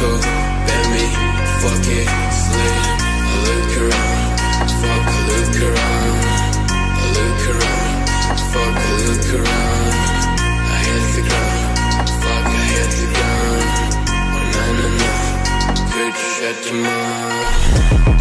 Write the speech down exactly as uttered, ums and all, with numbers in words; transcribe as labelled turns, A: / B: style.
A: go, bend me, fuck it, slip. I look around, fuck, I look around. I look around, fuck, I look around. I hit the ground, fuck, I hit the ground. Oh na na na, could you shut your mouth?